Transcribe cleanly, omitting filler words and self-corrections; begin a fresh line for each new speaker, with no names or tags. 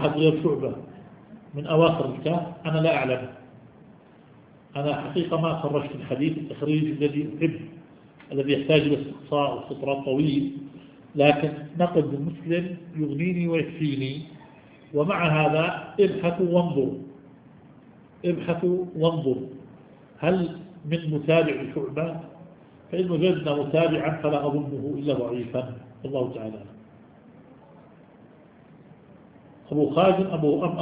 أحد غير شعبة من أواخر الكهف أنا لا أعلم. أنا حقيقة ما خرجت الحديث التخريج الذي أحب، الذي يحتاج إلى استقصاء واستطراد طويل، لكن نقد مسلم يغنيني ويكفيني. ومع هذا ابحثوا وانظروا هل من متابع شعبة، فإن وجدنا متابعا فلا أظنه إلا ضعيفا، الله تعالى. أبو خازن